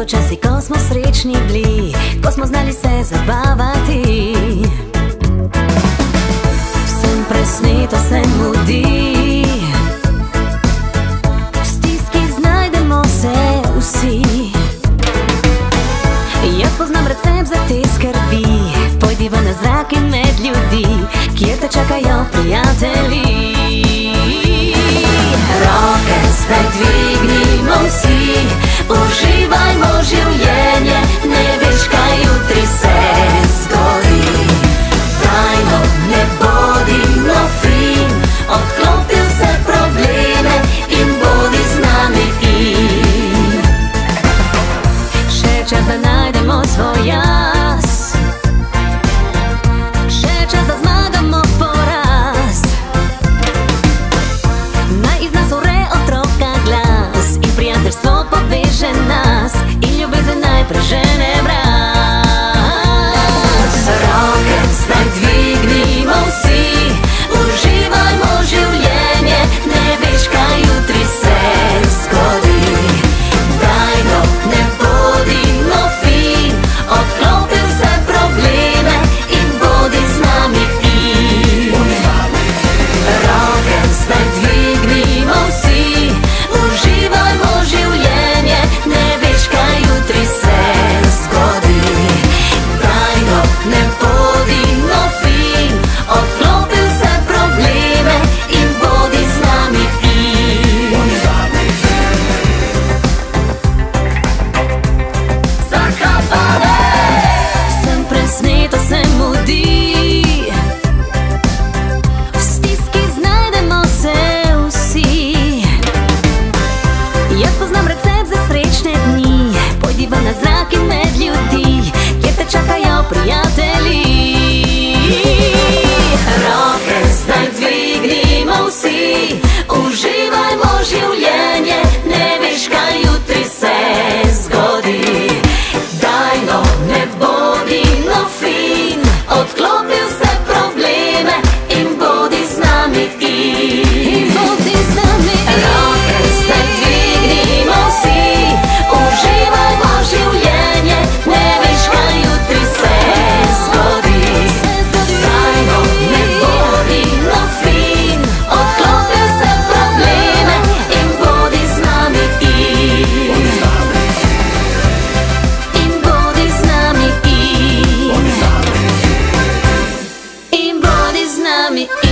so časi, ko smo srečni bili, ko smo znali se zabavati. Vsem presneto se mudi, v stiski znajdemo se vsi. Jaz poznam recept za te skrbi, pojdi ven na zrak in med ljudi, kjer te čakajo prijatelji. Roke zdaj dvignimo vsi, uživajmo življenje, ne veš, kaj jutri se zgodi. Dajno, ne bodi no fin, odklopi vse probleme in bodi z nami. Še čas, da najdemo svoj jaz, še čas, da zmagamo poraz. Naj iz nas ure otroka glas in prijateljstvo poveže nas in ljubezen naj prežene mraz. Roke zdaj dvignimo vsi, uživajmo življenje, ne veš, kaj jutri se zgodi. Dajno, ne bodi no fin, odklopi vse probleme in bodi z nami. Roke zdaj dvignimo vsi, uživajmo življenje, ne veš, kaj jutri se zgodi. Dajno, ne bodi no fin, odklopi vse probleme in bodi z nami. Sem presneto se mudi, v stiski znajdemo se vsi. Jaz poznam recept za srečne dni, pojdi ven na zrak in med ljudi, kjer te čakajo prijatelji. Roke zdaj dvignimo vsi, uživajmo življenje, ne veš, kaj jutri se zgodi. Dajno, ne bodi no fin, odklopi vse probleme in bodi z nami. Roke zdaj dvignimo vsi, uživajmo življenje, ne veš, kaj jutri se zgodi. Dajno, ne bodi no fin, odklopi vse probleme in bodi z nami. In bodi z nami. In bodi z nami.